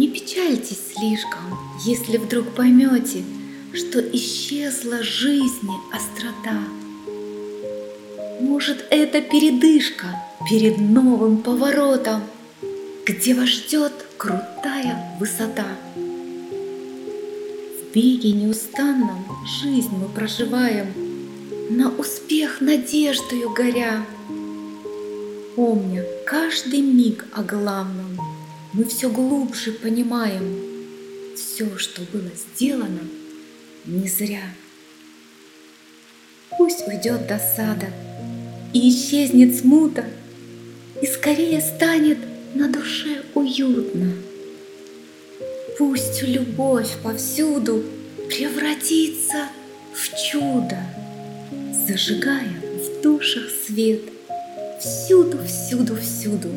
печальтесь слишком, если вдруг поймете, что исчезла жизни острота. Может, это передышка перед новым поворотом, где вас ждет крутая высота. В беге неустанном жизнь мы проживаем, на успех надеждою горя. Помня каждый миг о главном, мы все глубже понимаем, все, что было сделано, не зря. Пусть уйдет досада и исчезнет смута, и скорее станет на душе уютно. Пусть любовь повсюду превратится в чудо, зажигая в душах свет всюду, всюду, всюду.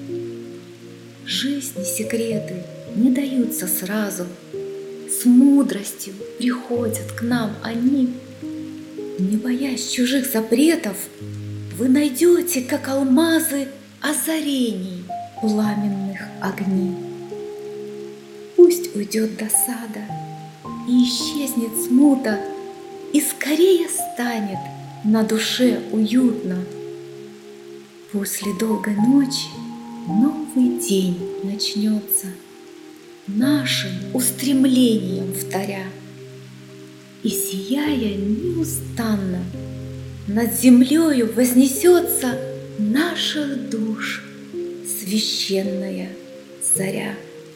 Жизни секреты не даются сразу, с мудростью приходят к нам они. Не боясь чужих запретов, вы найдете, как алмазы, озарений пламенных огней. Пусть уйдет досада и исчезнет смута, и скорее станет на душе уютно. После долгой ночи новый день начнется, нашим устремлением вторя, и, сияя неустанно, над землею вознесется наших душ священная заря.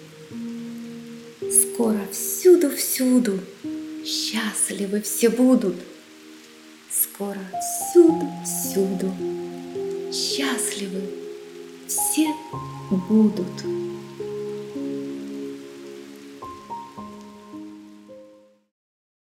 Скоро всюду-всюду счастливы все будут, скоро всюду-всюду счастливы все будут.